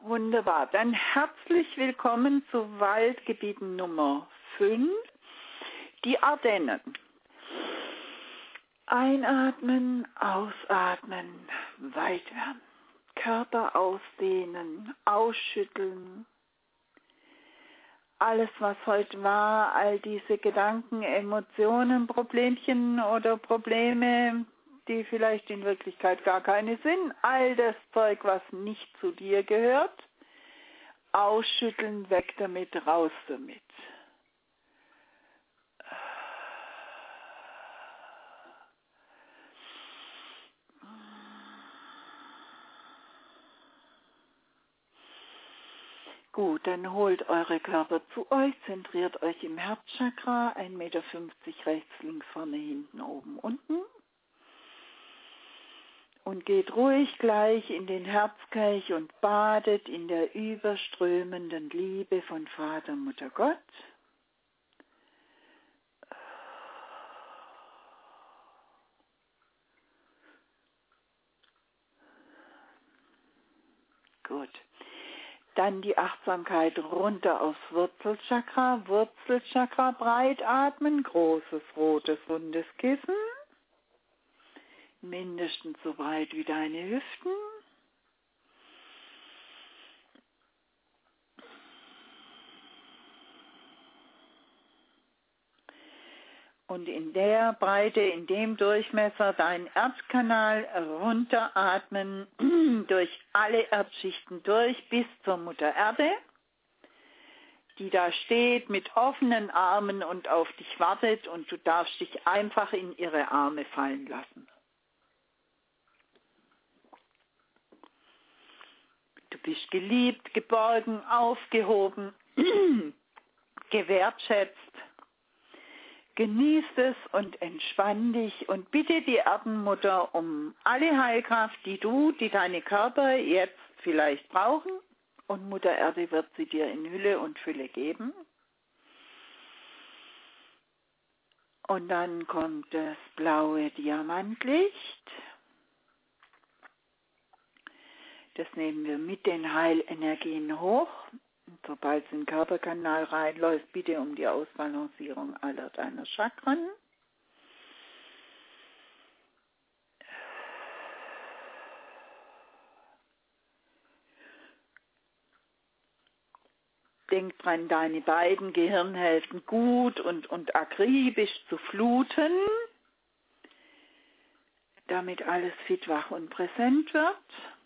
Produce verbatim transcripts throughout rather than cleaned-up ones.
Wunderbar. Dann herzlich willkommen zu Waldgebieten Nummer fünf, die Ardennen. Einatmen, ausatmen, weit werden. Körper ausdehnen, ausschütteln. Alles, was heute war, all diese Gedanken, Emotionen, Problemchen oder Probleme, die vielleicht in Wirklichkeit gar keine sind, all das Zeug, was nicht zu dir gehört, ausschütteln, weg damit, raus damit. Gut, dann holt eure Körper zu euch, zentriert euch im Herzchakra, ein Meter fünfzig rechts, links, vorne, hinten, oben, unten. Und geht ruhig gleich in den Herzkelch und badet in der überströmenden Liebe von Vater, Mutter, Gott. Gut. Dann die Achtsamkeit runter aufs Wurzelchakra. Wurzelchakra breit atmen, großes rotes rundes Kissen. Mindestens so breit wie deine Hüften. Und in der Breite, in dem Durchmesser deinen Erdkanal runteratmen, durch alle Erdschichten durch bis zur Mutter Erde, die da steht mit offenen Armen und auf dich wartet, und du darfst dich einfach in ihre Arme fallen lassen. Du bist geliebt, geborgen, aufgehoben, gewertschätzt. Genieß es und entspann dich und bitte die Erdenmutter um alle Heilkraft, die du, die deine Körper jetzt vielleicht brauchen, und Mutter Erde wird sie dir in Hülle und Fülle geben. Und dann kommt das blaue Diamantlicht. Das nehmen wir mit den Heilenergien hoch. Und sobald es in den Körperkanal reinläuft, bitte um die Ausbalancierung aller deiner Chakren. Denk dran, deine beiden Gehirnhälften gut und, und akribisch zu fluten, damit alles fit, wach und präsent wird.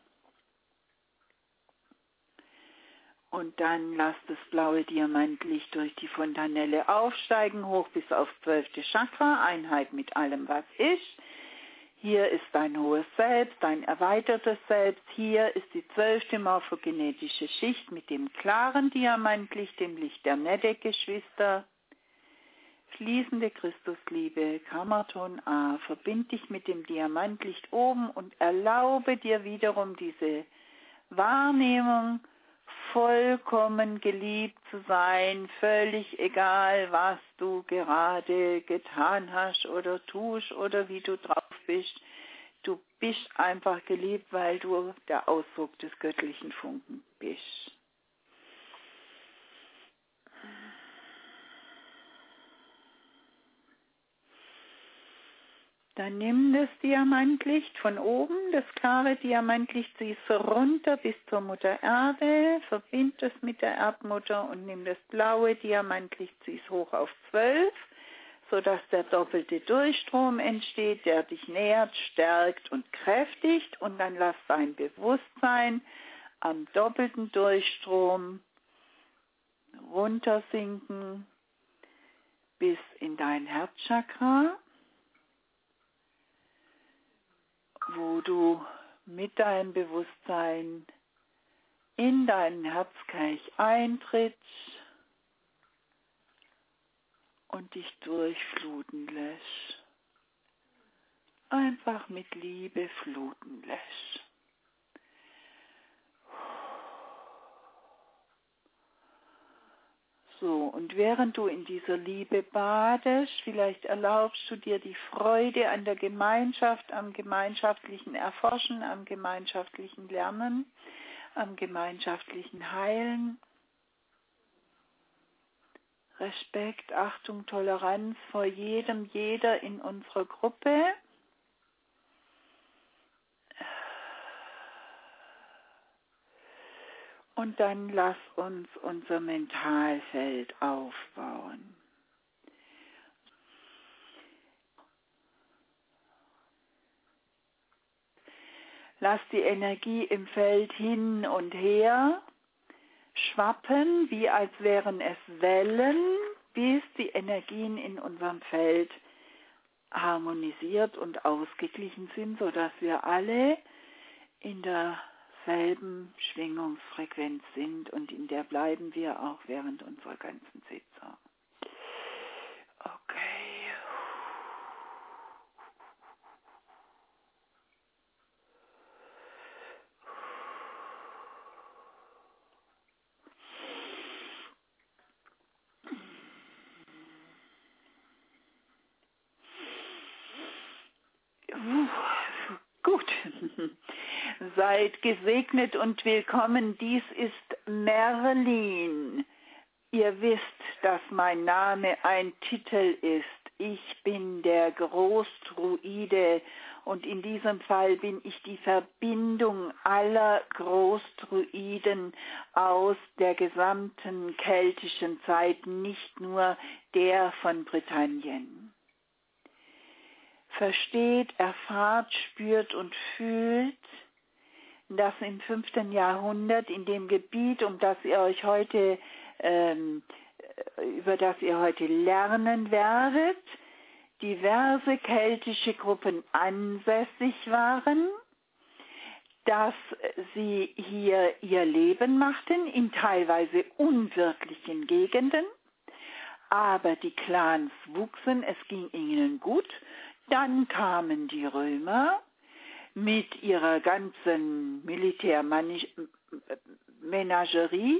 Und dann lass das blaue Diamantlicht durch die Fontanelle aufsteigen, hoch bis aufs zwölfte Chakra, Einheit mit allem, was ist. Hier ist dein hohes Selbst, dein erweitertes Selbst. Hier ist die zwölfte morphogenetische Schicht mit dem klaren Diamantlicht, dem Licht der Nede-Geschwister. Fließende Christusliebe, Kammerton A, verbind dich mit dem Diamantlicht oben und erlaube dir wiederum diese Wahrnehmung, vollkommen geliebt zu sein, völlig egal, was du gerade getan hast oder tust oder wie du drauf bist. Du bist einfach geliebt, weil du der Ausdruck des göttlichen Funken bist. Dann nimm das Diamantlicht von oben, das klare Diamantlicht, ziehst du runter bis zur Mutter Erde, verbind es mit der Erdmutter und nimm das blaue Diamantlicht, zieh es hoch auf zwölf, sodass der doppelte Durchstrom entsteht, der dich nährt, stärkt und kräftigt, und dann lass dein Bewusstsein am doppelten Durchstrom runtersinken bis in dein Herzchakra, wo du mit deinem Bewusstsein in deinen Herzkelch eintrittst und dich durchfluten lässt. Einfach mit Liebe fluten lässt. So, und während du in dieser Liebe badest, vielleicht erlaubst du dir die Freude an der Gemeinschaft, am gemeinschaftlichen Erforschen, am gemeinschaftlichen Lernen, am gemeinschaftlichen Heilen. Respekt, Achtung, Toleranz vor jedem, jeder in unserer Gruppe. Und dann lass uns unser Mentalfeld aufbauen. Lass die Energie im Feld hin und her schwappen, wie als wären es Wellen, bis die Energien in unserem Feld harmonisiert und ausgeglichen sind, sodass wir alle in derselben Schwingungsfrequenz sind, und in der bleiben wir auch während unserer ganzen Sitzung. Okay. Gut, seid gesegnet und willkommen. Dies ist Merlin. Ihr wisst, dass mein Name ein Titel ist. Ich bin der Großdruide, und in diesem Fall bin ich die Verbindung aller Großdruiden aus der gesamten keltischen Zeit, nicht nur der von Britannien. Versteht, erfahrt, spürt und fühlt, dass im fünften Jahrhundert in dem Gebiet, um das ihr euch heute, ähm, über das ihr heute lernen werdet, diverse keltische Gruppen ansässig waren, dass sie hier ihr Leben machten, in teilweise unwirtlichen Gegenden, aber die Clans wuchsen, es ging ihnen gut. Dann kamen die Römer mit ihrer ganzen Militärmenagerie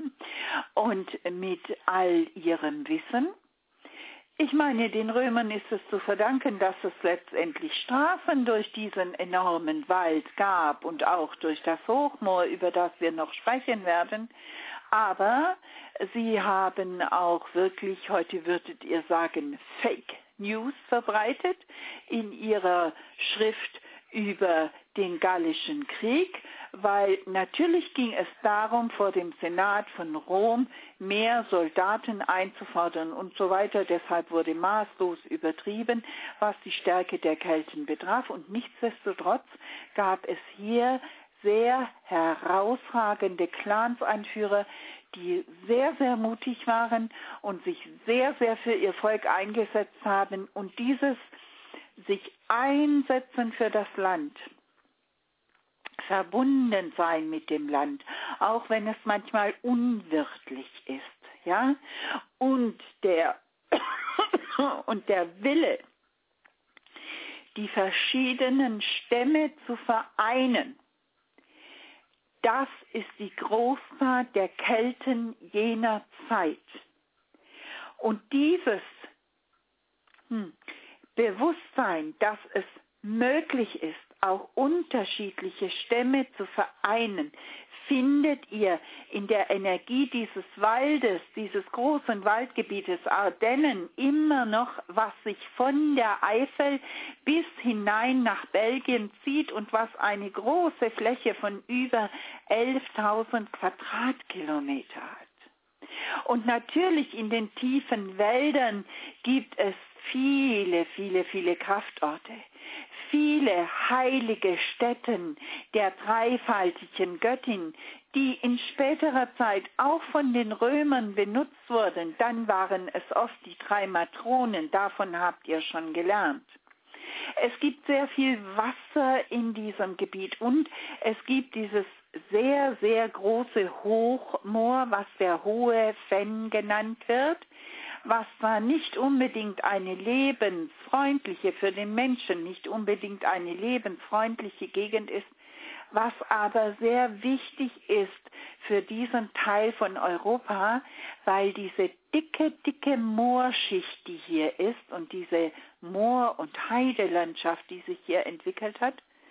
und mit all ihrem Wissen. Ich meine, den Römern ist es zu verdanken, dass es letztendlich Strafen durch diesen enormen Wald gab und auch durch das Hochmoor, über das wir noch sprechen werden. Aber sie haben auch wirklich, heute würdet ihr sagen, Fake News verbreitet in ihrer Schrift über den Gallischen Krieg, weil natürlich ging es darum, vor dem Senat von Rom mehr Soldaten einzufordern und so weiter. Deshalb wurde maßlos übertrieben, was die Stärke der Kelten betraf. Und nichtsdestotrotz gab es hier sehr herausragende Clansanführer, die sehr, sehr mutig waren und sich sehr, sehr für ihr Volk eingesetzt haben. Und dieses sich einsetzen für das Land, verbunden sein mit dem Land, auch wenn es manchmal unwirtlich ist, ja, und der, und der Wille, die verschiedenen Stämme zu vereinen, das ist die Großtat der Kelten jener Zeit. Und dieses hm, Bewusstsein, dass es möglich ist, auch unterschiedliche Stämme zu vereinen, findet ihr in der Energie dieses Waldes, dieses großen Waldgebietes Ardennen immer noch, was sich von der Eifel bis hinein nach Belgien zieht und was eine große Fläche von über elftausend Quadratkilometer hat. Und natürlich in den tiefen Wäldern gibt es viele, viele, viele Kraftorte, viele heilige Stätten der dreifaltigen Göttin, die in späterer Zeit auch von den Römern benutzt wurden. Dann waren es oft die drei Matronen, davon habt ihr schon gelernt. Es gibt sehr viel Wasser in diesem Gebiet und es gibt dieses sehr, sehr große Hochmoor, was der Hohe Fenn genannt wird, was zwar nicht unbedingt eine lebensfreundliche, für den Menschen nicht unbedingt eine lebensfreundliche Gegend ist, was aber sehr wichtig ist für diesen Teil von Europa, weil diese dicke, dicke Moorschicht, die hier ist und diese Moor- und Heidelandschaft, die sich hier entwickelt hat,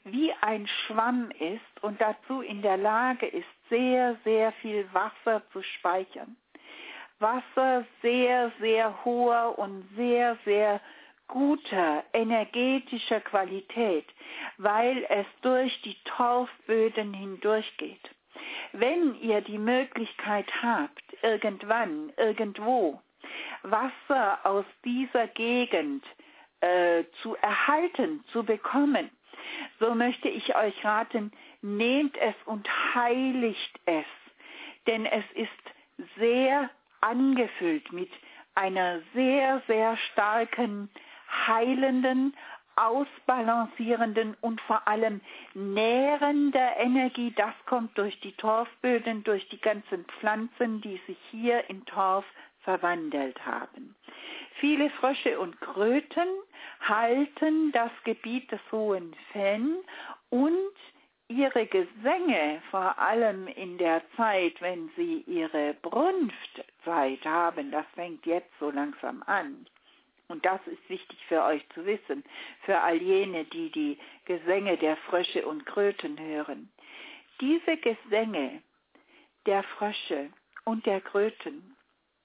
wie ein Schwamm ist und dazu in der Lage ist, sehr, sehr viel Wasser zu speichern. Wasser sehr, sehr hoher und sehr, sehr guter energetischer Qualität, weil es durch die Torfböden hindurchgeht. Wenn ihr die Möglichkeit habt, irgendwann, irgendwo, Wasser aus dieser Gegend äh, zu erhalten, zu bekommen, so möchte ich euch raten, nehmt es und heiligt es, denn es ist sehr angefüllt mit einer sehr, sehr starken, heilenden, ausbalancierenden und vor allem nährender Energie. Das kommt durch die Torfböden, durch die ganzen Pflanzen, die sich hier in Torf verwandelt haben. Viele Frösche und Kröten halten das Gebiet des Hohen Fen und ihre Gesänge, vor allem in der Zeit, wenn sie ihre Brunftzeit haben, das fängt jetzt so langsam an. Und das ist wichtig für euch zu wissen, für all jene, die die Gesänge der Frösche und Kröten hören. Diese Gesänge der Frösche und der Kröten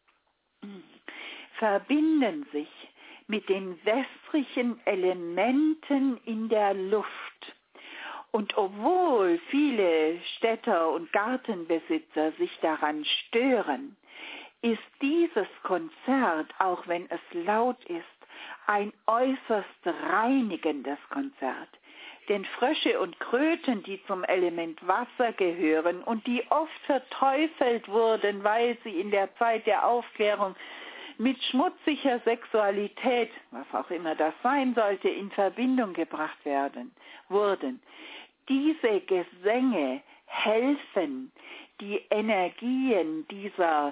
verbinden sich mit den wässrigen Elementen in der Luft. Und obwohl viele Städter und Gartenbesitzer sich daran stören, ist dieses Konzert, auch wenn es laut ist, ein äußerst reinigendes Konzert. Denn Frösche und Kröten, die zum Element Wasser gehören und die oft verteufelt wurden, weil sie in der Zeit der Aufklärung mit schmutziger Sexualität, was auch immer das sein sollte, in Verbindung gebracht werden, wurden. Diese Gesänge helfen, die Energien dieser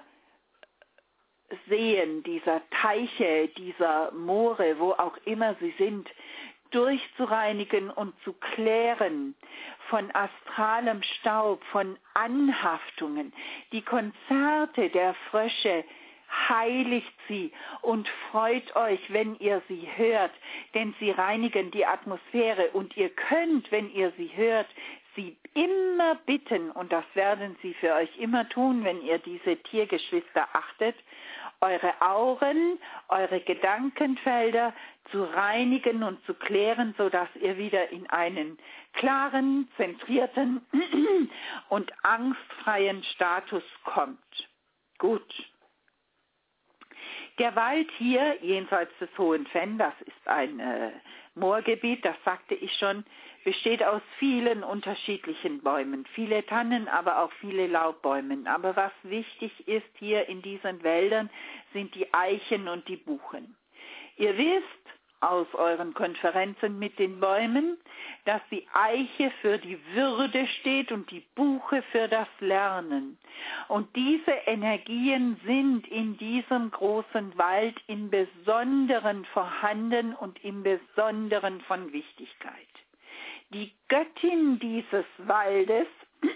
Seen, dieser Teiche, dieser Moore, wo auch immer sie sind, durchzureinigen und zu klären von astralem Staub, von Anhaftungen. Die Konzerte der Frösche heiligt sie und freut euch, wenn ihr sie hört, denn sie reinigen die Atmosphäre und ihr könnt, wenn ihr sie hört, sie immer bitten, und das werden sie für euch immer tun, wenn ihr diese Tiergeschwister achtet, eure Auren, eure Gedankenfelder zu reinigen und zu klären, sodass ihr wieder in einen klaren, zentrierten und angstfreien Status kommt. Gut. Der Wald hier, jenseits des Hohen Fen, das ist ein äh, Moorgebiet, das sagte ich schon, besteht aus vielen unterschiedlichen Bäumen, viele Tannen, aber auch viele Laubbäumen. Aber was wichtig ist hier in diesen Wäldern, sind die Eichen und die Buchen. Ihr wisst aus euren Konferenzen mit den Bäumen, dass die Eiche für die Würde steht und die Buche für das Lernen. Und diese Energien sind in diesem großen Wald im Besonderen vorhanden und im Besonderen von Wichtigkeit. Die Göttin dieses Waldes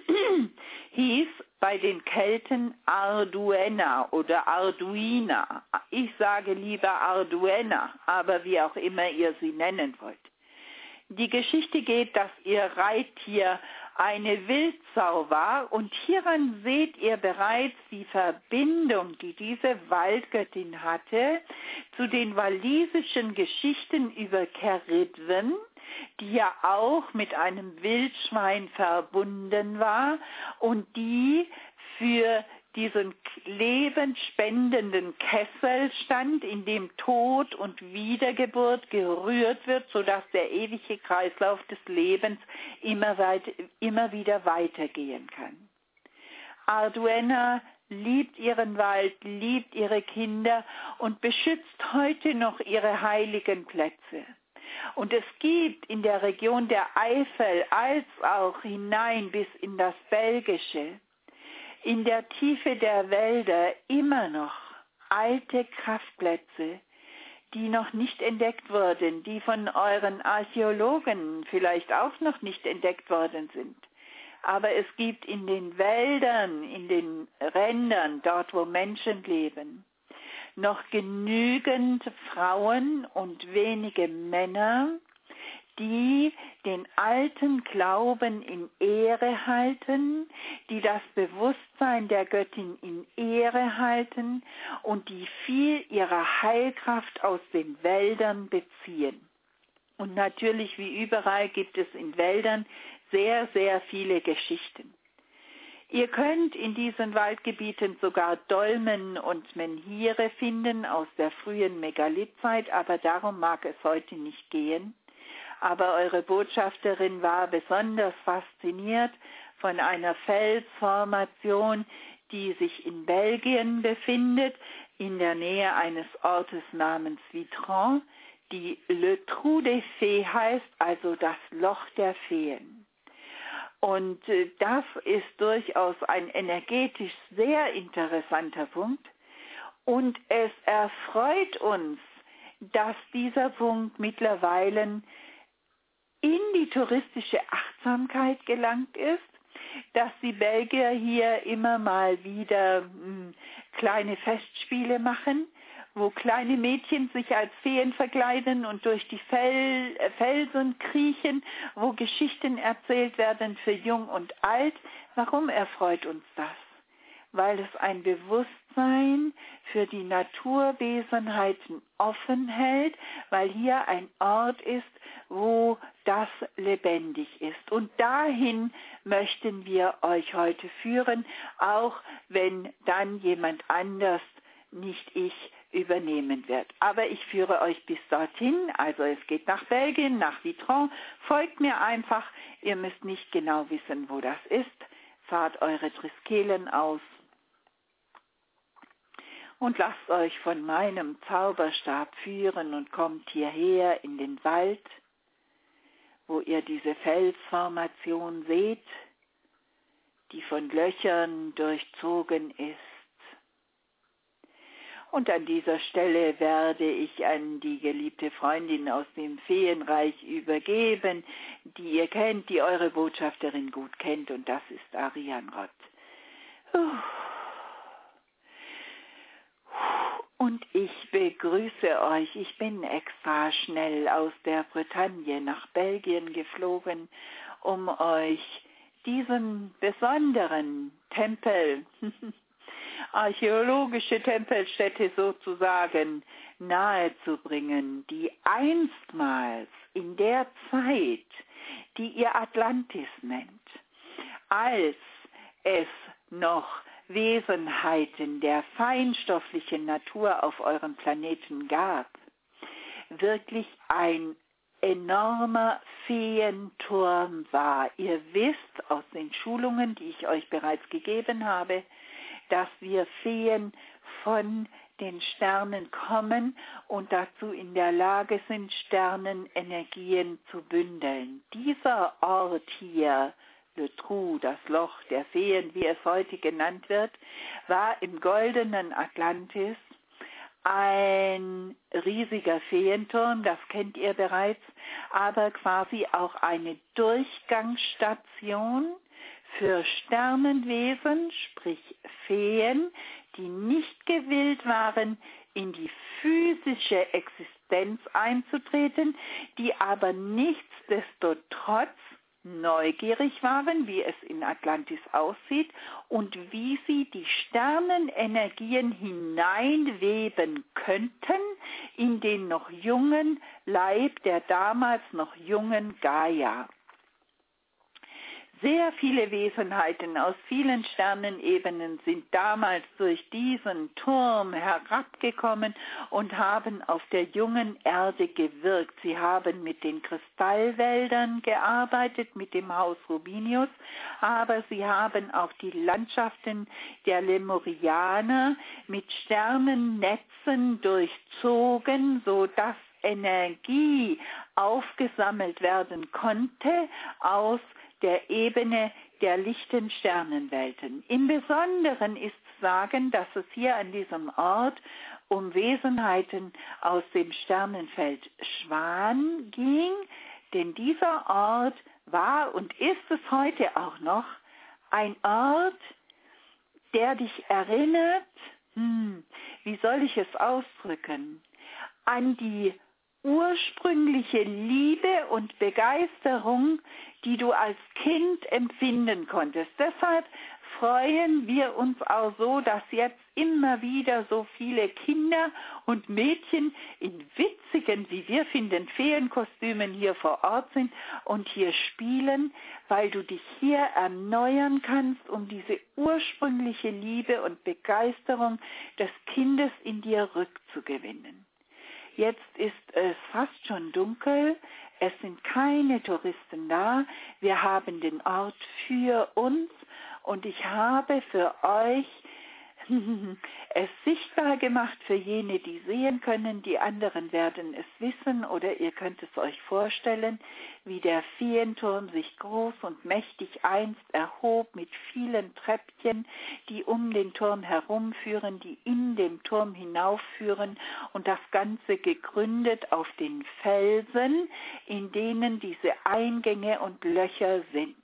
hieß bei den Kelten Arduena oder Arduina. Ich sage lieber Arduena, aber wie auch immer ihr sie nennen wollt. Die Geschichte geht, dass ihr Reittier eine Wildsau war und hieran seht ihr bereits die Verbindung, die diese Waldgöttin hatte, zu den walisischen Geschichten über Ceridwen, die ja auch mit einem Wildschwein verbunden war und die für diesen lebensspendenden Kessel stand, in dem Tod und Wiedergeburt gerührt wird, sodass der ewige Kreislauf des Lebens immer, weit, immer wieder weitergehen kann. Arduena liebt ihren Wald, liebt ihre Kinder und beschützt heute noch ihre heiligen Plätze. Und es gibt in der Region der Eifel als auch hinein bis in das Belgische, in der Tiefe der Wälder immer noch alte Kraftplätze, die noch nicht entdeckt wurden, die von euren Archäologen vielleicht auch noch nicht entdeckt worden sind. Aber es gibt in den Wäldern, in den Rändern, dort wo Menschen leben, noch genügend Frauen und wenige Männer, die den alten Glauben in Ehre halten, die das Bewusstsein der Göttin in Ehre halten und die viel ihrer Heilkraft aus den Wäldern beziehen. Und natürlich, wie überall, gibt es in Wäldern sehr, sehr viele Geschichten. Ihr könnt in diesen Waldgebieten sogar Dolmen und Menhire finden aus der frühen Megalithzeit, aber darum mag es heute nicht gehen. Aber eure Botschafterin war besonders fasziniert von einer Felsformation, die sich in Belgien befindet, in der Nähe eines Ortes namens Vitran, die Le Trou des Fées heißt, also das Loch der Feen. Und das ist durchaus ein energetisch sehr interessanter Punkt. Und es erfreut uns, dass dieser Punkt mittlerweile in die touristische Achtsamkeit gelangt ist, dass die Belgier hier immer mal wieder mh, kleine Festspiele machen, wo kleine Mädchen sich als Feen verkleiden und durch die Fel- Felsen kriechen, wo Geschichten erzählt werden für Jung und Alt. Warum erfreut uns das? Weil es ein Bewusstsein für die Naturwesenheiten offen hält, weil hier ein Ort ist, wo das lebendig ist. Und dahin möchten wir euch heute führen, auch wenn dann jemand anders, nicht ich, übernehmen wird. Aber ich führe euch bis dorthin, also es geht nach Belgien, nach Vitran, folgt mir einfach, ihr müsst nicht genau wissen, wo das ist, fahrt eure Triskelen aus und lasst euch von meinem Zauberstab führen und kommt hierher in den Wald, wo ihr diese Felsformation seht, die von Löchern durchzogen ist. Und an dieser Stelle werde ich an die geliebte Freundin aus dem Feenreich übergeben, die ihr kennt, die eure Botschafterin gut kennt, und das ist Arianrod. Und ich begrüße euch. Ich bin extra schnell aus der Bretagne nach Belgien geflogen, um euch diesen besonderen Tempel archäologische Tempelstätte sozusagen nahezubringen, die einstmals in der Zeit, die ihr Atlantis nennt, als es noch Wesenheiten der feinstofflichen Natur auf eurem Planeten gab, wirklich ein enormer Feenturm war. Ihr wisst aus den Schulungen, die ich euch bereits gegeben habe, dass wir Feen von den Sternen kommen und dazu in der Lage sind, Sternenenergien zu bündeln. Dieser Ort hier, Le Trou, das Loch der Feen, wie es heute genannt wird, war im goldenen Atlantis ein riesiger Feenturm, das kennt ihr bereits, aber quasi auch eine Durchgangsstation für Sternenwesen, sprich Feen, die nicht gewillt waren, in die physische Existenz einzutreten, die aber nichtsdestotrotz neugierig waren, wie es in Atlantis aussieht und wie sie die Sternenenergien hineinweben könnten in den noch jungen Leib der damals noch jungen Gaia. Sehr viele Wesenheiten aus vielen Sternenebenen sind damals durch diesen Turm herabgekommen und haben auf der jungen Erde gewirkt. Sie haben mit den Kristallwäldern gearbeitet, mit dem Haus Rubinius, aber sie haben auch die Landschaften der Lemurianer mit Sternennetzen durchzogen, sodass Energie aufgesammelt werden konnte aus der Ebene der lichten Sternenwelten. Im Besonderen ist zu sagen, dass es hier an diesem Ort um Wesenheiten aus dem Sternenfeld Schwan ging, denn dieser Ort war und ist es heute auch noch ein Ort, der dich erinnert, hm, wie soll ich es ausdrücken, an die ursprüngliche Liebe und Begeisterung, die du als Kind empfinden konntest. Deshalb freuen wir uns auch so, dass jetzt immer wieder so viele Kinder und Mädchen in witzigen, wie wir finden, Feenkostümen hier vor Ort sind und hier spielen, weil du dich hier erneuern kannst, um diese ursprüngliche Liebe und Begeisterung des Kindes in dir rückzugewinnen. Jetzt ist es fast schon dunkel, es sind keine Touristen da, wir haben den Ort für uns und ich habe für euch es sichtbar gemacht für jene, die sehen können, die anderen werden es wissen oder ihr könnt es euch vorstellen, wie der Feenturm sich groß und mächtig einst erhob mit vielen Treppchen, die um den Turm herumführen, die in dem Turm hinaufführen und das Ganze gegründet auf den Felsen, in denen diese Eingänge und Löcher sind.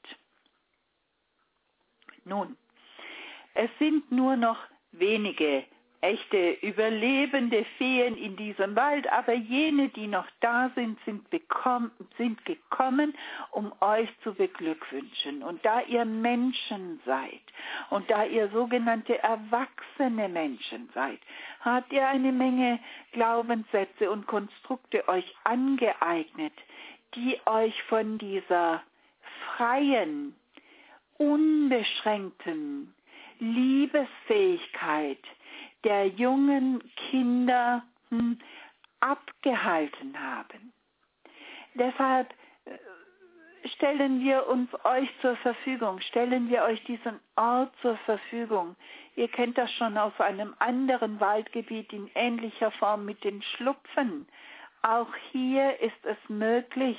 Nun, es sind nur noch wenige echte überlebende Feen in diesem Wald, aber jene, die noch da sind, sind, bekommen, sind gekommen, um euch zu beglückwünschen. Und da ihr Menschen seid und da ihr sogenannte erwachsene Menschen seid, habt ihr eine Menge Glaubenssätze und Konstrukte euch angeeignet, die euch von dieser freien, unbeschränkten Liebesfähigkeit der jungen Kinder hm, abgehalten haben. Deshalb stellen wir uns euch zur Verfügung, stellen wir euch diesen Ort zur Verfügung. Ihr kennt das schon aus einem anderen Waldgebiet in ähnlicher Form mit den Schlupfen. Auch hier ist es möglich,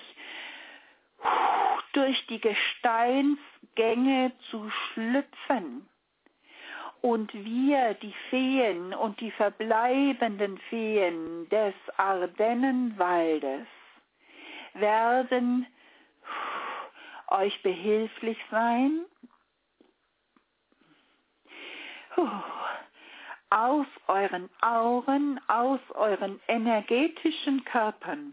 durch die Gesteinsgänge zu schlüpfen. Und wir, die Feen und die verbleibenden Feen des Ardennenwaldes, werden euch behilflich sein, aus euren Auren, aus euren energetischen Körpern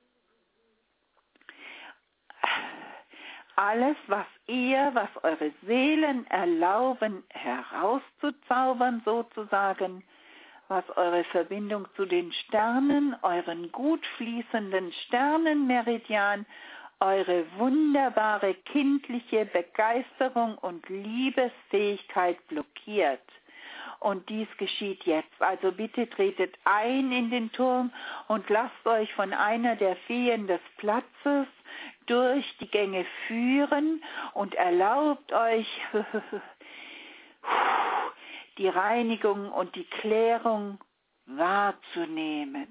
alles, was ihr, was eure Seelen erlauben, herauszuzaubern sozusagen, was eure Verbindung zu den Sternen, euren gut fließenden Sternenmeridian, eure wunderbare kindliche Begeisterung und Liebesfähigkeit blockiert. Und dies geschieht jetzt. Also bitte tretet ein in den Turm und lasst euch von einer der Feen des Platzes durch die Gänge führen und erlaubt euch die Reinigung und die Klärung wahrzunehmen.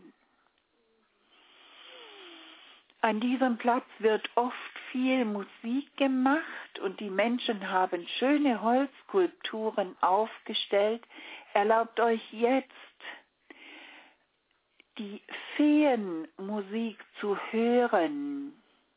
An diesem Platz wird oft viel Musik gemacht und die Menschen haben schöne Holzskulpturen aufgestellt. Erlaubt euch jetzt, die Feenmusik zu hören,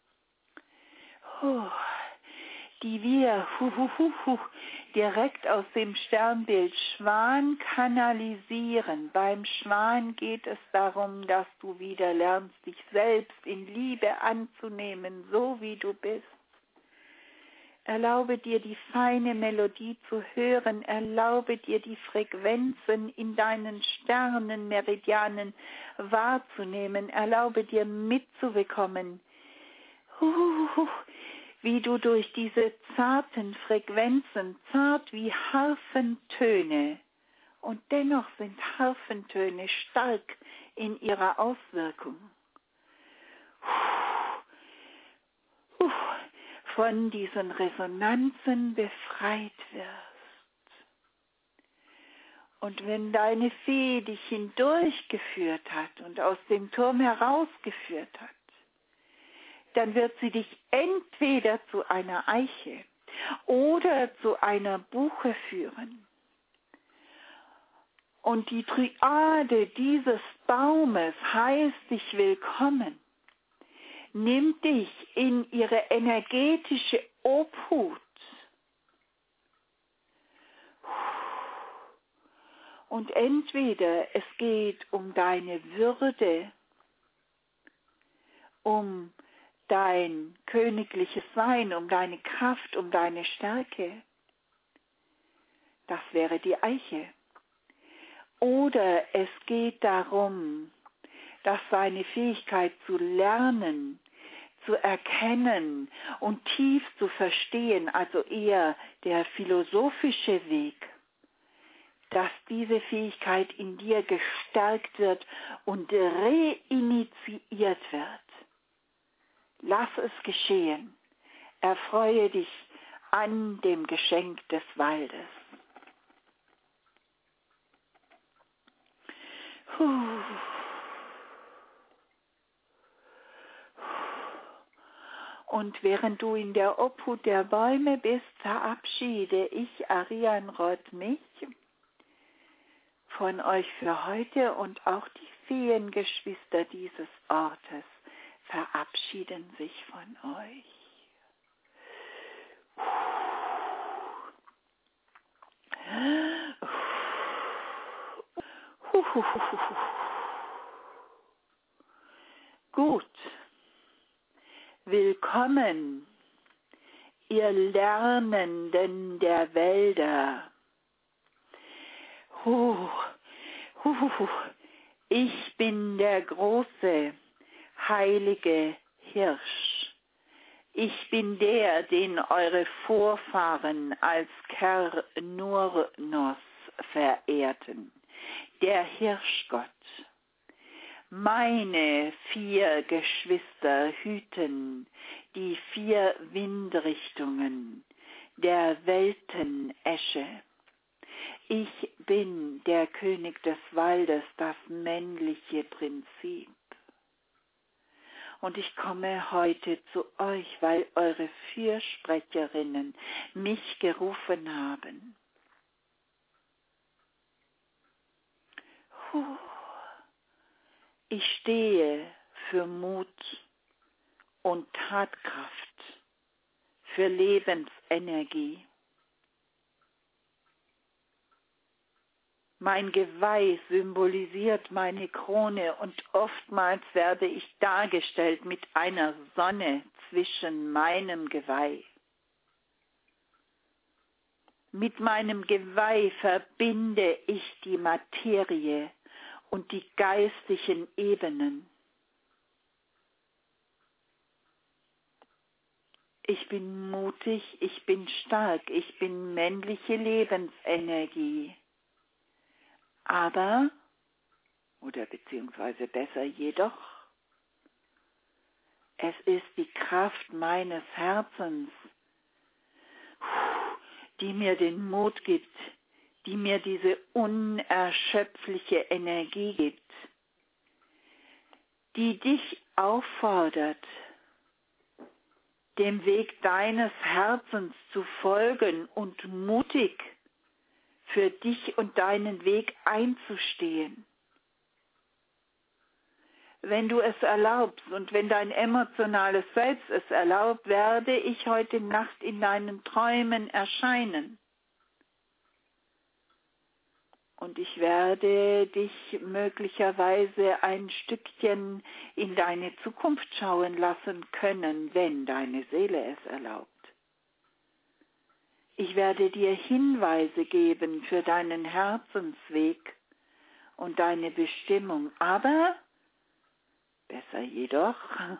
die wir direkt aus dem Sternbild Schwan kanalisieren. Beim Schwan geht es darum, dass du wieder lernst, dich selbst in Liebe anzunehmen, so wie du bist. Erlaube dir, die feine Melodie zu hören. Erlaube dir, die Frequenzen in deinen Sternenmeridianen wahrzunehmen. Erlaube dir, mitzubekommen, wie du durch diese zarten Frequenzen, zart wie Harfentöne, und dennoch sind Harfentöne stark in ihrer Auswirkung, von diesen Resonanzen befreit wirst. Und wenn deine Fee dich hindurchgeführt hat und aus dem Turm herausgeführt hat, dann wird sie dich entweder zu einer Eiche oder zu einer Buche führen. Und die Triade dieses Baumes heißt dich willkommen, nimmt dich in ihre energetische Obhut und entweder es geht um deine Würde um dein königliches Sein, um deine Kraft, um deine Stärke. Das wäre die Eiche. Oder es geht darum, dass seine Fähigkeit zu lernen, zu erkennen und tief zu verstehen, also eher der philosophische Weg, dass diese Fähigkeit in dir gestärkt wird und reinitiiert wird. Lass es geschehen. Erfreue dich an dem Geschenk des Waldes. Puh. Und während du in der Obhut der Bäume bist, verabschiede ich, Ariane Roth, mich von euch für heute, und auch die Feengeschwister dieses Ortes verabschieden sich von euch. Gut. Willkommen, ihr Lernenden der Wälder. Huh, huh, huh. Ich bin der große, heilige Hirsch. Ich bin der, den eure Vorfahren als Kernurnos verehrten, der Hirschgott. Meine vier Geschwister hüten die vier Windrichtungen der Weltenesche. Ich bin der König des Waldes, das männliche Prinzip. Und ich komme heute zu euch, weil eure Fürsprecherinnen mich gerufen haben. Puh. Ich stehe für Mut und Tatkraft, für Lebensenergie. Mein Geweih symbolisiert meine Krone und oftmals werde ich dargestellt mit einer Sonne zwischen meinem Geweih. Mit meinem Geweih verbinde ich die Materie und die geistigen Ebenen. Ich bin mutig, ich bin stark, ich bin männliche Lebensenergie. Aber, oder beziehungsweise besser jedoch, es ist die Kraft meines Herzens, die mir den Mut gibt, die mir diese unerschöpfliche Energie gibt, die dich auffordert, dem Weg deines Herzens zu folgen und mutig für dich und deinen Weg einzustehen. Wenn du es erlaubst und wenn dein emotionales Selbst es erlaubt, werde ich heute Nacht in deinen Träumen erscheinen. Und ich werde dich möglicherweise ein Stückchen in deine Zukunft schauen lassen können, wenn deine Seele es erlaubt. Ich werde dir Hinweise geben für deinen Herzensweg und deine Bestimmung. Aber, besser jedoch,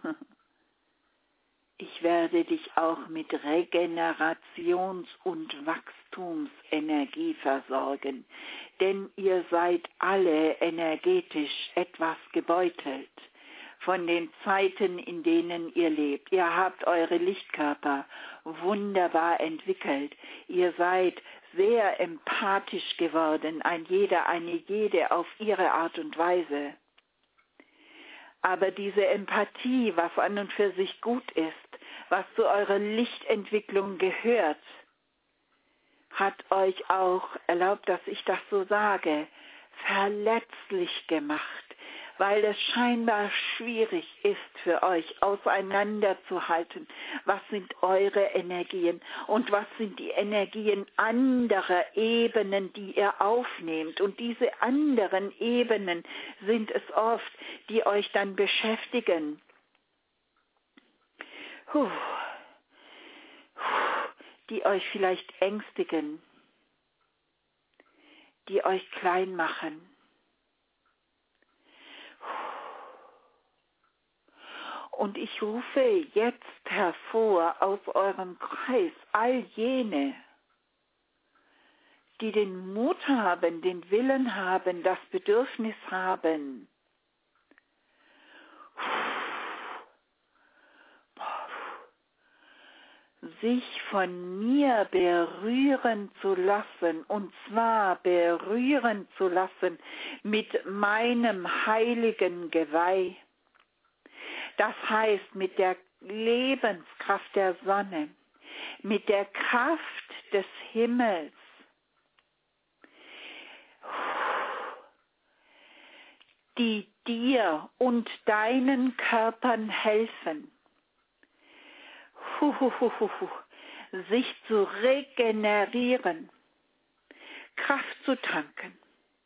ich werde dich auch mit Regenerations- und Wachstumsenergie versorgen, denn ihr seid alle energetisch etwas gebeutelt von den Zeiten, in denen ihr lebt. Ihr habt eure Lichtkörper wunderbar entwickelt. Ihr seid sehr empathisch geworden, ein jeder, eine jede auf ihre Art und Weise. Aber diese Empathie, was an und für sich gut ist, was zu eurer Lichtentwicklung gehört, hat euch auch, erlaubt, dass ich das so sage, verletzlich gemacht, weil es scheinbar schwierig ist für euch auseinanderzuhalten, was sind eure Energien und was sind die Energien anderer Ebenen, die ihr aufnehmt. Und diese anderen Ebenen sind es oft, die euch dann beschäftigen. Puh. Die euch vielleicht ängstigen, die euch klein machen. Und ich rufe jetzt hervor aus eurem Kreis all jene, die den Mut haben, den Willen haben, das Bedürfnis haben, sich von mir berühren zu lassen, und zwar berühren zu lassen mit meinem heiligen Geweih. Das heißt, mit der Lebenskraft der Sonne, mit der Kraft des Himmels, die dir und deinen Körpern helfen, sich zu regenerieren, Kraft zu tanken,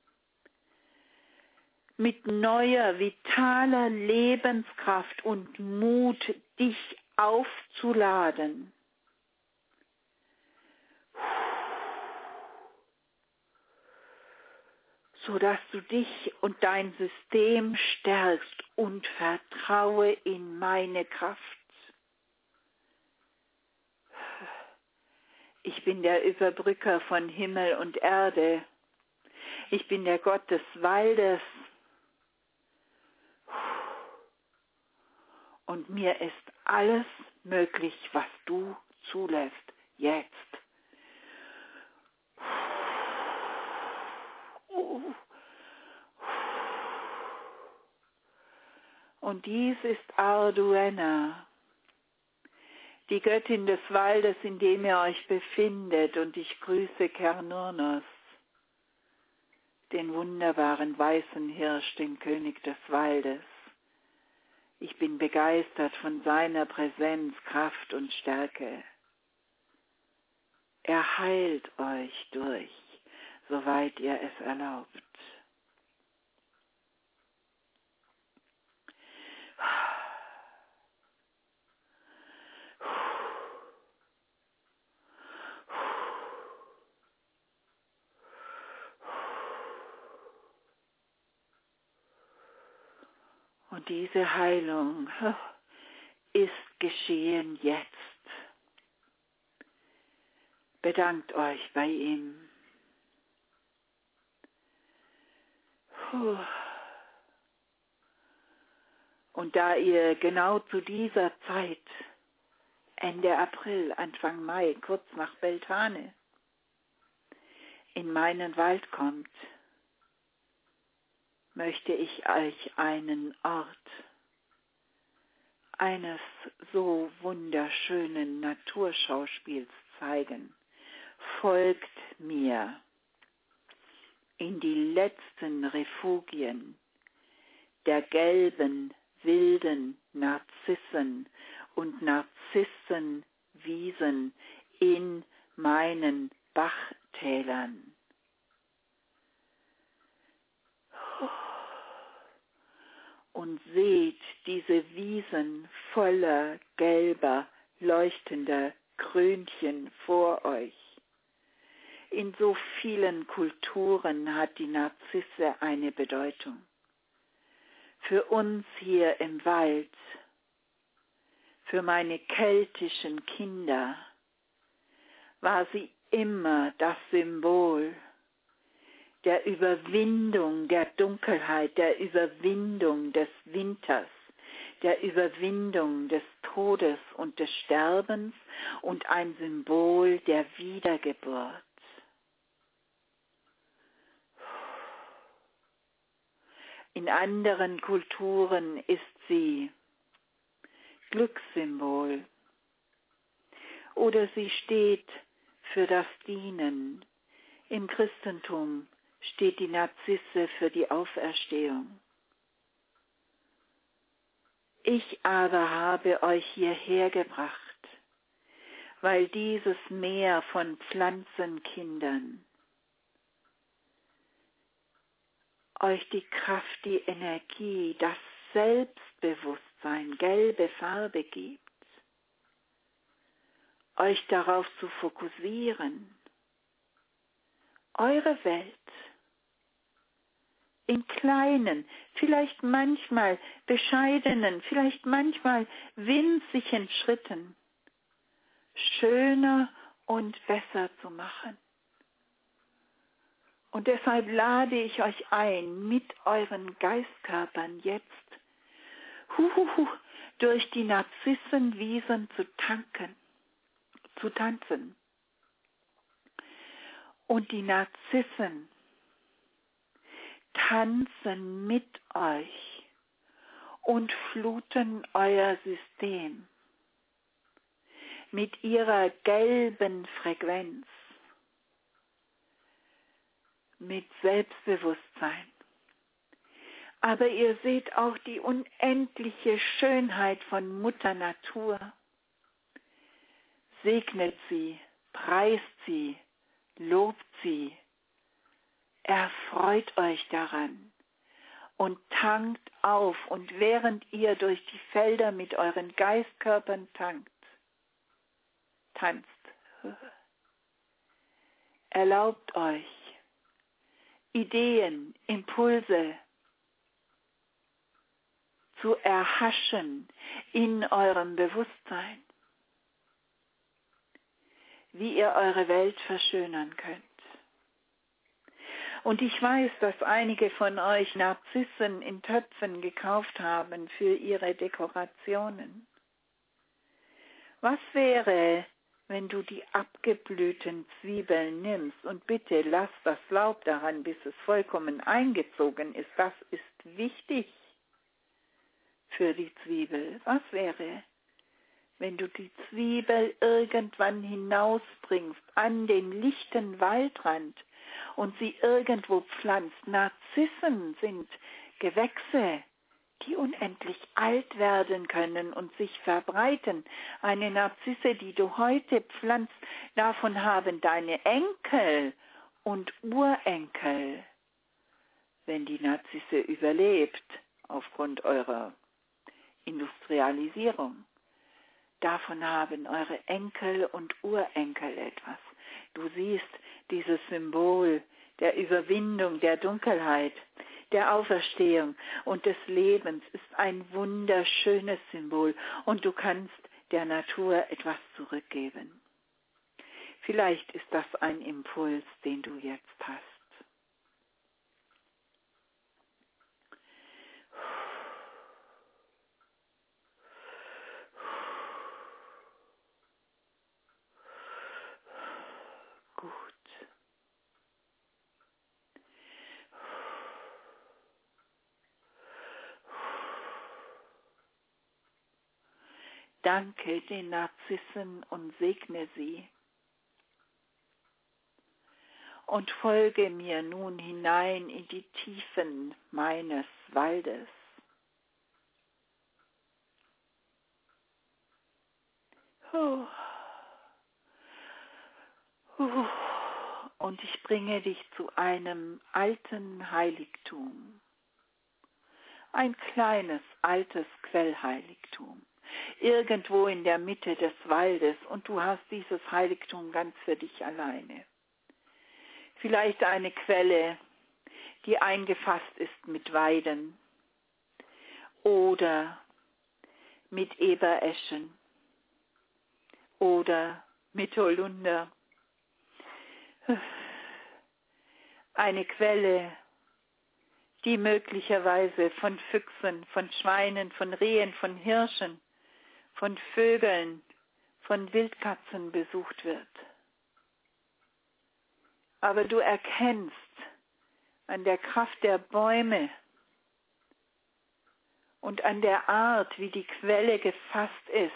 mit neuer, vitaler Lebenskraft und Mut dich aufzuladen. Sodass du dich und dein System stärkst, und vertraue in meine Kraft. Ich bin der Überbrücker von Himmel und Erde. Ich bin der Gott des Waldes. Und mir ist alles möglich, was du zulässt, jetzt. Und dies ist Arduena, die Göttin des Waldes, in dem ihr euch befindet. Und ich grüße Kernurnos, den wunderbaren weißen Hirsch, den König des Waldes. Ich bin begeistert von seiner Präsenz, Kraft und Stärke. Er heilt euch durch, soweit ihr es erlaubt. Und diese Heilung ist geschehen jetzt. Bedankt euch bei ihm. Und da ihr genau zu dieser Zeit, Ende April, Anfang Mai, kurz nach Beltane, in meinen Wald kommt, möchte ich euch einen Ort eines so wunderschönen Naturschauspiels zeigen. Folgt mir in die letzten Refugien der gelben, wilden Narzissen und Narzissenwiesen in meinen Bachtälern. Und seht diese Wiesen voller gelber, leuchtender Krönchen vor euch. In so vielen Kulturen hat die Narzisse eine Bedeutung. Für uns hier im Wald, für meine keltischen Kinder, war sie immer das Symbol der Überwindung der Dunkelheit, der Überwindung des Winters, der Überwindung des Todes und des Sterbens und ein Symbol der Wiedergeburt. In anderen Kulturen ist sie Glückssymbol oder sie steht für das Dienen. Im Christentum steht die Narzisse für die Auferstehung. Ich aber habe euch hierher gebracht, weil dieses Meer von Pflanzenkindern euch die Kraft, die Energie, das Selbstbewusstsein, gelbe Farbe gibt, euch darauf zu fokussieren, eure Welt in kleinen, vielleicht manchmal bescheidenen, vielleicht manchmal winzigen Schritten schöner und besser zu machen. Und deshalb lade ich euch ein, mit euren Geistkörpern jetzt huhuhu, durch die Narzissenwiesen zu tanken, zu tanzen. Und die Narzissen tanzen mit euch und fluten euer System mit ihrer gelben Frequenz, mit Selbstbewusstsein. Aber ihr seht auch die unendliche Schönheit von Mutter Natur. Segnet sie, preist sie, lobt sie, erfreut euch daran und tankt auf. Und während ihr durch die Felder mit euren Geistkörpern tankt, tanzt, erlaubt euch Ideen, Impulse zu erhaschen in eurem Bewusstsein, wie ihr eure Welt verschönern könnt. Und ich weiß, dass einige von euch Narzissen in Töpfen gekauft haben für ihre Dekorationen. Was wäre, wenn du die abgeblühten Zwiebeln nimmst und bitte lass das Laub daran, bis es vollkommen eingezogen ist. Das ist wichtig für die Zwiebel. Was wäre, wenn du die Zwiebel irgendwann hinausbringst an den lichten Waldrand und sie irgendwo pflanzt? Narzissen sind Gewächse, die unendlich alt werden können und sich verbreiten. Eine Narzisse, die du heute pflanzt, davon haben deine Enkel und Urenkel, wenn die Narzisse überlebt, aufgrund eurer Industrialisierung. Davon haben eure Enkel und Urenkel etwas. Du siehst dieses Symbol der Überwindung der Dunkelheit, der Auferstehung und des Lebens ist ein wunderschönes Symbol und du kannst der Natur etwas zurückgeben. Vielleicht ist das ein Impuls, den du jetzt hast. Gut. Danke den Narzissen und segne sie. Und folge mir nun hinein in die Tiefen meines Waldes. Oh. Oh. Und ich bringe dich zu einem alten Heiligtum. Ein kleines, altes Quellheiligtum. Irgendwo in der Mitte des Waldes und du hast dieses Heiligtum ganz für dich alleine. Vielleicht eine Quelle, die eingefasst ist mit Weiden oder mit Ebereschen oder mit Holunder. Eine Quelle, die möglicherweise von Füchsen, von Schweinen, von Rehen, von Hirschen, von Vögeln, von Wildkatzen besucht wird. Aber du erkennst an der Kraft der Bäume und an der Art, wie die Quelle gefasst ist,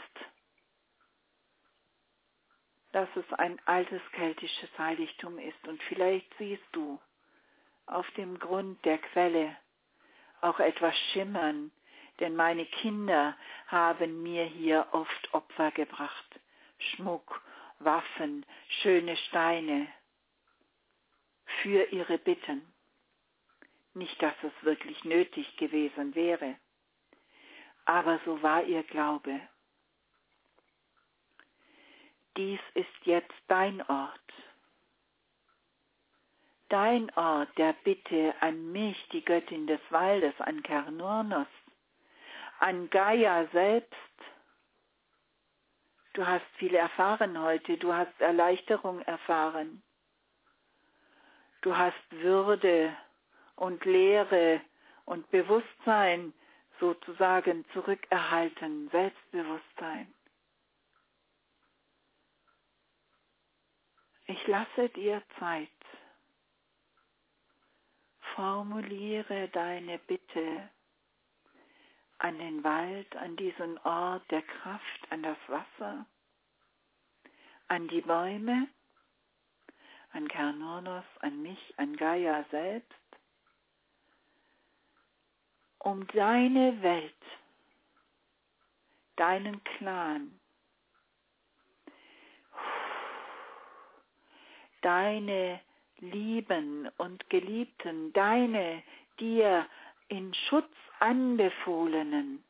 dass es ein altes keltisches Heiligtum ist. Und vielleicht siehst du auf dem Grund der Quelle auch etwas schimmern, denn meine Kinder haben mir hier oft Opfer gebracht. Schmuck, Waffen, schöne Steine für ihre Bitten. Nicht, dass es wirklich nötig gewesen wäre, aber so war ihr Glaube. Dies ist jetzt dein Ort. Dein Ort der Bitte an mich, die Göttin des Waldes, an Kernurnos, an Gaia selbst. Du hast viel erfahren heute, du hast Erleichterung erfahren. Du hast Würde und Lehre und Bewusstsein sozusagen zurückerhalten, Selbstbewusstsein. Ich lasse dir Zeit. Formuliere deine Bitte an den Wald, an diesen Ort der Kraft, an das Wasser, an die Bäume, an Kernurnos, an mich, an Gaia selbst, um deine Welt, deinen Clan, deine Lieben und Geliebten, deine dir in Schutz anbefohlenen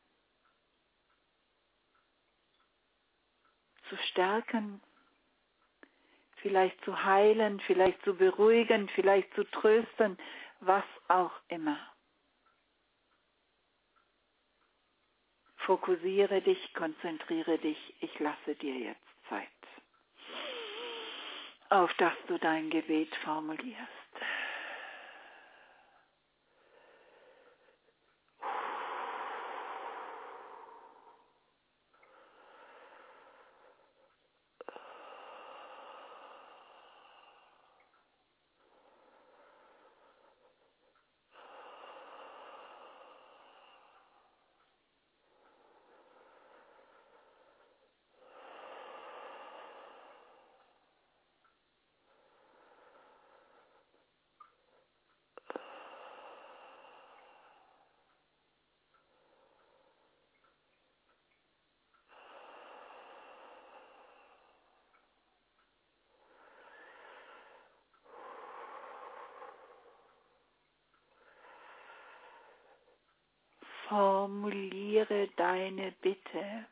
zu stärken, vielleicht zu heilen, vielleicht zu beruhigen, vielleicht zu trösten, was auch immer. Fokussiere dich, konzentriere dich, ich lasse dir jetzt Zeit, auf dass du dein Gebet formulierst. Formuliere deine Bitte.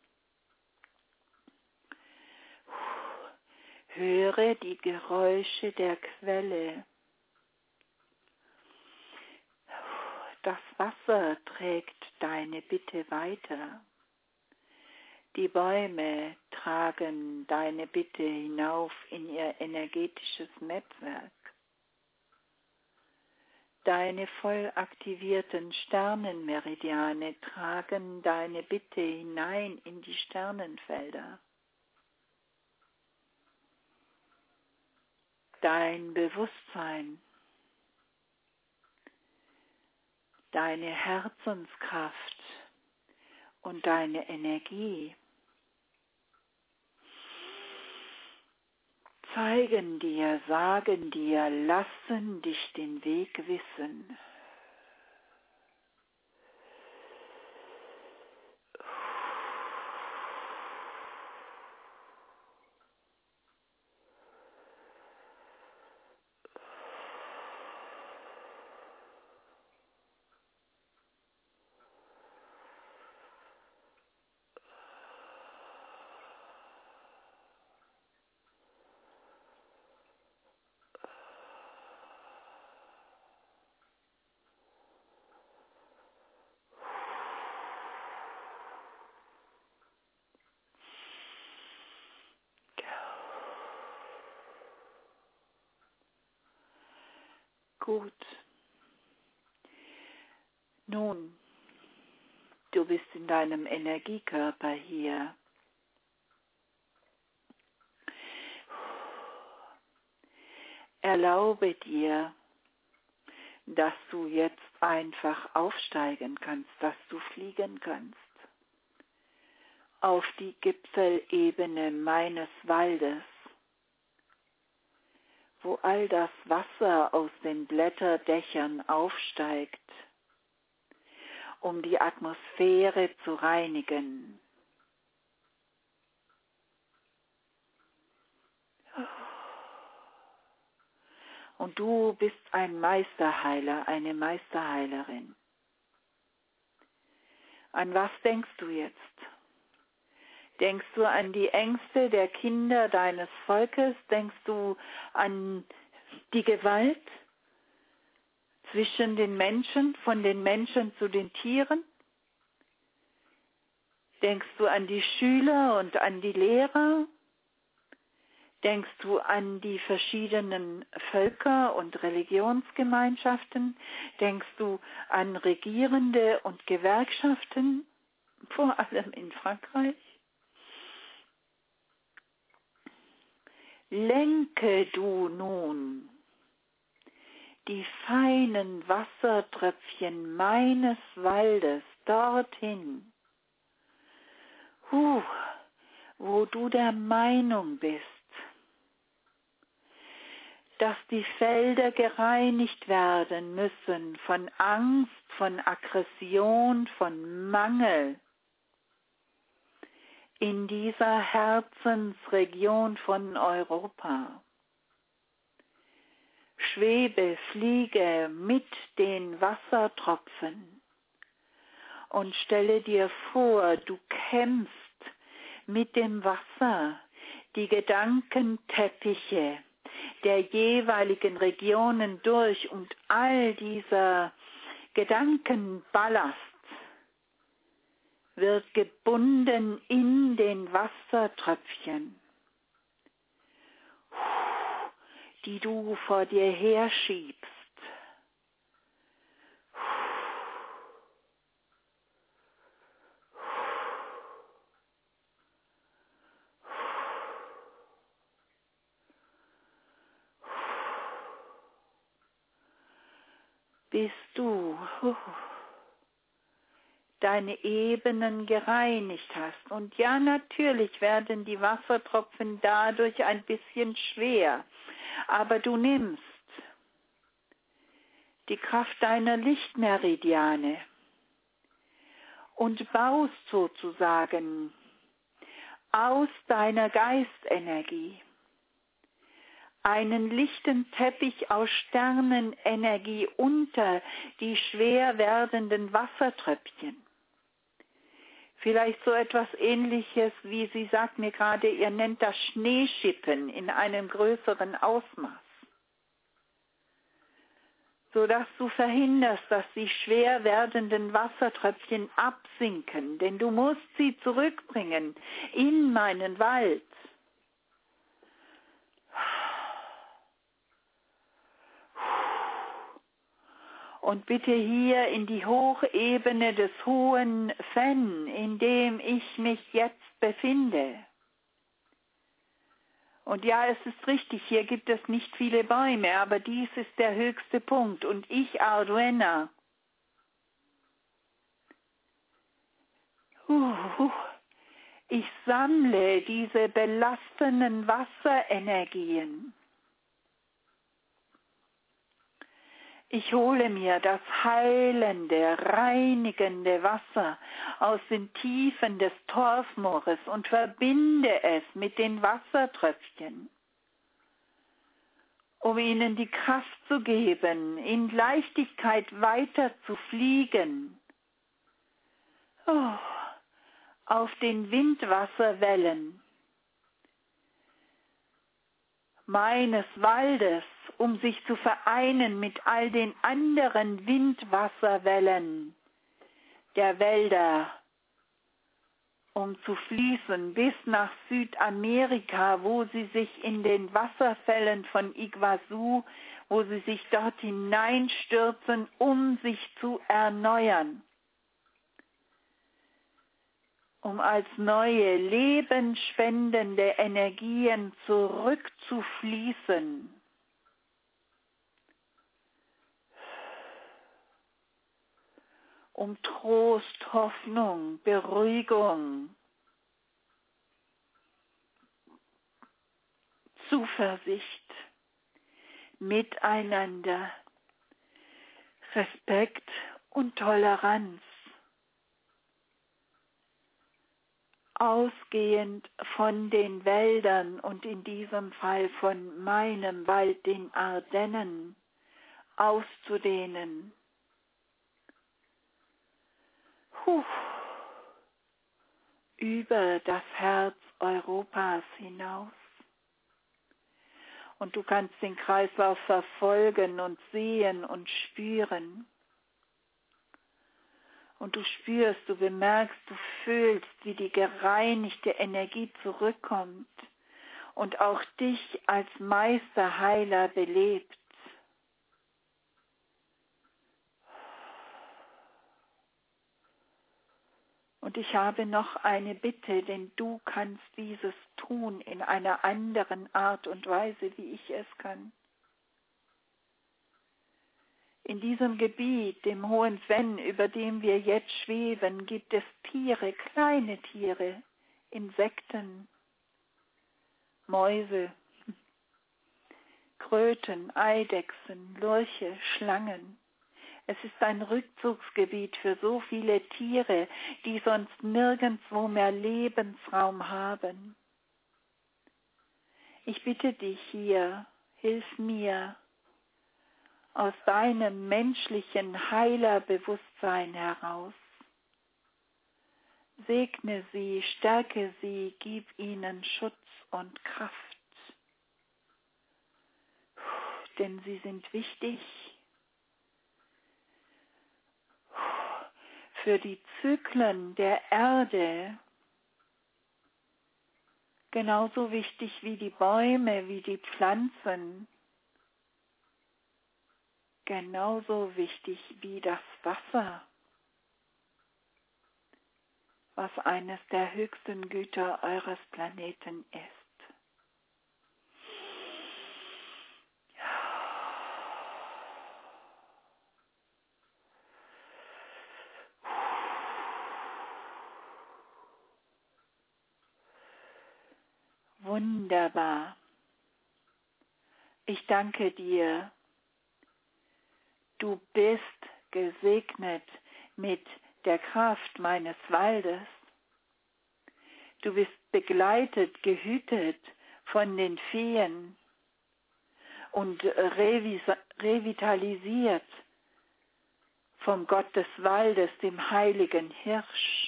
Höre die Geräusche der Quelle. Das Wasser trägt deine Bitte weiter. Die Bäume tragen deine Bitte hinauf in ihr energetisches Netzwerk. Deine voll aktivierten Sternenmeridiane tragen deine Bitte hinein in die Sternenfelder. Dein Bewusstsein, deine Herzenskraft und deine Energie zeigen dir, sagen dir, lassen dich den Weg wissen. Gut. Nun, du bist in deinem Energiekörper hier. Erlaube dir, dass du jetzt einfach aufsteigen kannst, dass du fliegen kannst auf die Gipfelebene meines Waldes, wo all das Wasser aus den Blätterdächern aufsteigt, um die Atmosphäre zu reinigen. Und du bist ein Meisterheiler, eine Meisterheilerin. An was denkst du jetzt? Denkst du an die Ängste der Kinder deines Volkes? Denkst du an die Gewalt zwischen den Menschen, von den Menschen zu den Tieren? Denkst du an die Schüler und an die Lehrer? Denkst du an die verschiedenen Völker und Religionsgemeinschaften? Denkst du an Regierende und Gewerkschaften, vor allem in Frankreich? Lenke du nun die feinen Wassertröpfchen meines Waldes dorthin, huh, wo du der Meinung bist, dass die Felder gereinigt werden müssen von Angst, von Aggression, von Mangel in dieser Herzensregion von Europa. Schwebe, fliege mit den Wassertropfen und stelle dir vor, du kämmst mit dem Wasser die Gedankenteppiche der jeweiligen Regionen durch und all dieser Gedankenballast wird gebunden in den Wassertröpfchen, die du vor dir herschiebst. Bis du deine Ebenen gereinigt hast. Und ja, natürlich werden die Wassertropfen dadurch ein bisschen schwer, aber du nimmst die Kraft deiner Lichtmeridiane und baust sozusagen aus deiner Geistenergie einen lichten Teppich aus Sternenenergie unter die schwer werdenden Wassertröpfchen. Vielleicht so etwas Ähnliches, wie sie sagt mir gerade, ihr nennt das Schneeschippen in einem größeren Ausmaß. Sodass du verhinderst, dass die schwer werdenden Wassertröpfchen absinken, denn du musst sie zurückbringen in meinen Wald. Und bitte hier in die Hochebene des hohen Fen, in dem ich mich jetzt befinde. Und ja, es ist richtig, hier gibt es nicht viele Bäume, aber dies ist der höchste Punkt. Und ich, Arduena, uh, ich sammle diese belastenden Wasserenergien. Ich hole mir das heilende, reinigende Wasser aus den Tiefen des Torfmoores und verbinde es mit den Wassertröpfchen, um ihnen die Kraft zu geben, in Leichtigkeit weiter zu fliegen, oh, auf den Windwasserwellen meines Waldes, um sich zu vereinen mit all den anderen Windwasserwellen der Wälder, um zu fließen bis nach Südamerika, wo sie sich in den Wasserfällen von Iguazu, wo sie sich dort hineinstürzen, um sich zu erneuern, um als neue, lebensspendende Energien zurückzufließen. Um Trost, Hoffnung, Beruhigung, Zuversicht, Miteinander, Respekt und Toleranz, ausgehend von den Wäldern und in diesem Fall von meinem Wald, den Ardennen, auszudehnen. Puh. über das Herz Europas hinaus. Und du kannst den Kreislauf verfolgen und sehen und spüren. Und du spürst, du bemerkst, du fühlst, wie die gereinigte Energie zurückkommt und auch dich als Meisterheiler belebt. Und ich habe noch eine Bitte, denn du kannst dieses tun in einer anderen Art und Weise, wie ich es kann. In diesem Gebiet, dem hohen Fen, über dem wir jetzt schweben, gibt es Tiere, kleine Tiere, Insekten, Mäuse, Kröten, Eidechsen, Lurche, Schlangen. Es ist ein Rückzugsgebiet für so viele Tiere, die sonst nirgendwo mehr Lebensraum haben. Ich bitte dich hier, hilf mir, aus deinem menschlichen Heilerbewusstsein heraus. Segne sie, stärke sie, gib ihnen Schutz und Kraft. Denn sie sind wichtig für die Zyklen der Erde, genauso wichtig wie die Bäume, wie die Pflanzen, genauso wichtig wie das Wasser, was eines der höchsten Güter eures Planeten ist. Wunderbar. Ich danke dir. Du bist gesegnet mit der Kraft meines Waldes. Du bist begleitet, gehütet von den Feen und revis- revitalisiert vom Gott des Waldes, dem heiligen Hirsch.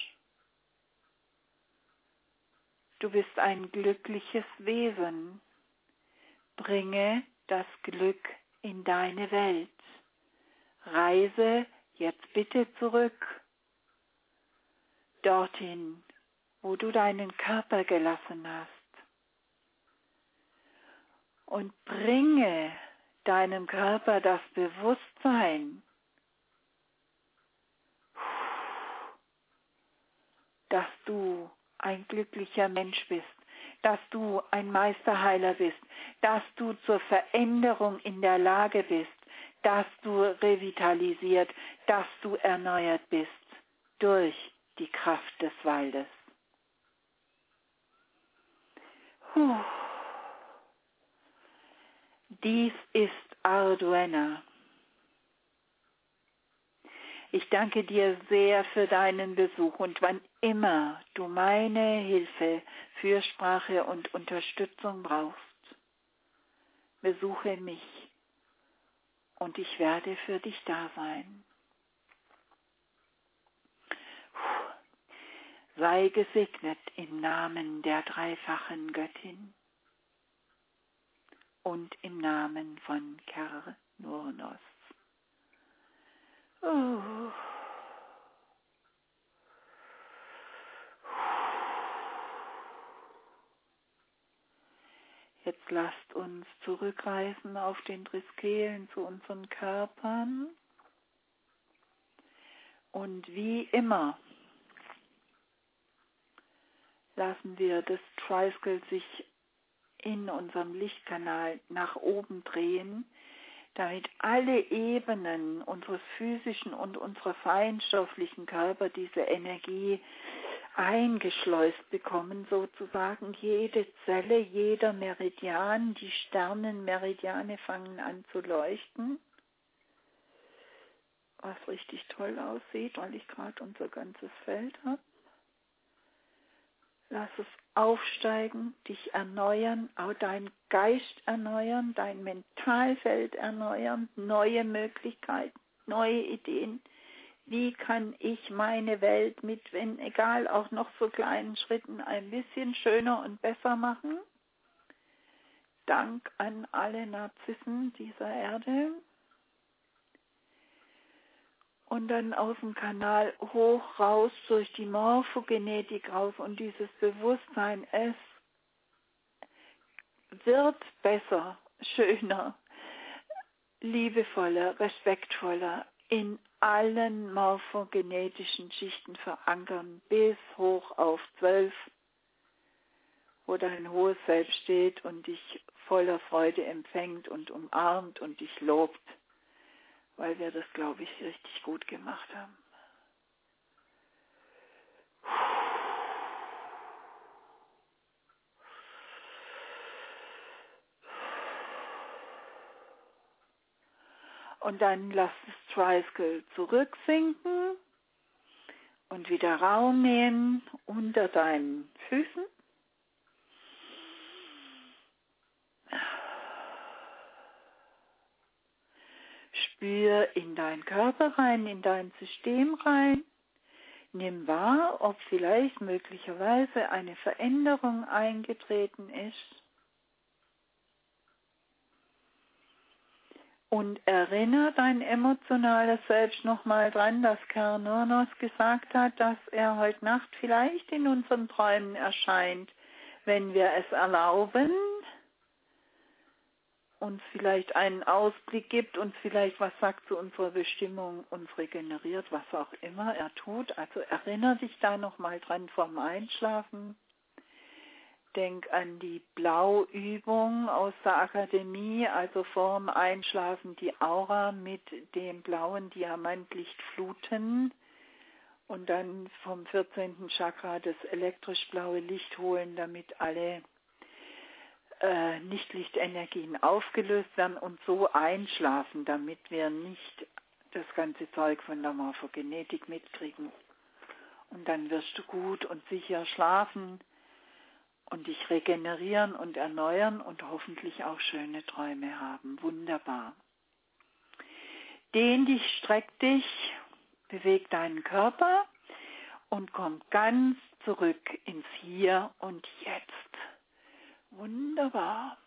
Du bist ein glückliches Wesen. Bringe das Glück in deine Welt. Reise jetzt bitte zurück, dorthin, wo du deinen Körper gelassen hast. Und bringe deinem Körper das Bewusstsein, dass du ein glücklicher Mensch bist, dass du ein Meisterheiler bist, dass du zur Veränderung in der Lage bist, dass du revitalisiert, dass du erneuert bist durch die Kraft des Waldes. Puh. Dies ist Arduena. Ich danke dir sehr für deinen Besuch und wann immer du meine Hilfe, Fürsprache und Unterstützung brauchst, besuche mich und ich werde für dich da sein. Sei gesegnet im Namen der dreifachen Göttin und im Namen von Kernurnos. Oh. Jetzt lasst uns zurückreisen auf den Triskelen zu unseren Körpern. Und wie immer lassen wir das Triskel sich in unserem Lichtkanal nach oben drehen, damit alle Ebenen unseres physischen und unserer feinstofflichen Körper diese Energie eingeschleust bekommen, sozusagen jede Zelle, jeder Meridian, die Sternenmeridiane fangen an zu leuchten, was richtig toll aussieht, weil ich gerade unser ganzes Feld habe. Lass es aufsteigen, dich erneuern, auch dein Geist erneuern, dein Mentalfeld erneuern, neue Möglichkeiten, neue Ideen Wie kann ich meine Welt mit, wenn egal, auch noch so kleinen Schritten ein bisschen schöner und besser machen? Dank an alle Narzissen dieser Erde. Und dann aus dem Kanal hoch raus durch die Morphogenetik raus und dieses Bewusstsein, es wird besser, schöner, liebevoller, respektvoller in allen morphogenetischen Schichten verankern, bis hoch auf zwölf, wo dein hohes Selbst steht und dich voller Freude empfängt und umarmt und dich lobt, weil wir das, glaube ich, richtig gut gemacht haben. Und dann lass das Tricycle zurücksinken und wieder Raum nehmen unter deinen Füßen. Spür in deinen Körper rein, in dein System rein. Nimm wahr, ob vielleicht möglicherweise eine Veränderung eingetreten ist. Und erinnere dein emotionales Selbst nochmal dran, dass Kernonos gesagt hat, dass er heute Nacht vielleicht in unseren Träumen erscheint, wenn wir es erlauben, uns vielleicht einen Ausblick gibt, uns vielleicht was sagt zu unserer Bestimmung, uns regeneriert, was auch immer er tut. Also erinnere dich da nochmal dran vorm Einschlafen. Denk an die Blauübung aus der Akademie, also vorm Einschlafen die Aura mit dem blauen Diamantlicht fluten und dann vom vierzehnten Chakra das elektrisch blaue Licht holen, damit alle äh, Nicht-Lichtenergien aufgelöst werden und so einschlafen, damit wir nicht das ganze Zeug von der Morphogenetik mitkriegen. Und dann wirst du gut und sicher schlafen und dich regenerieren und erneuern und hoffentlich auch schöne Träume haben. Wunderbar. Dehn dich, streck dich, beweg deinen Körper und komm ganz zurück ins Hier und Jetzt. Wunderbar.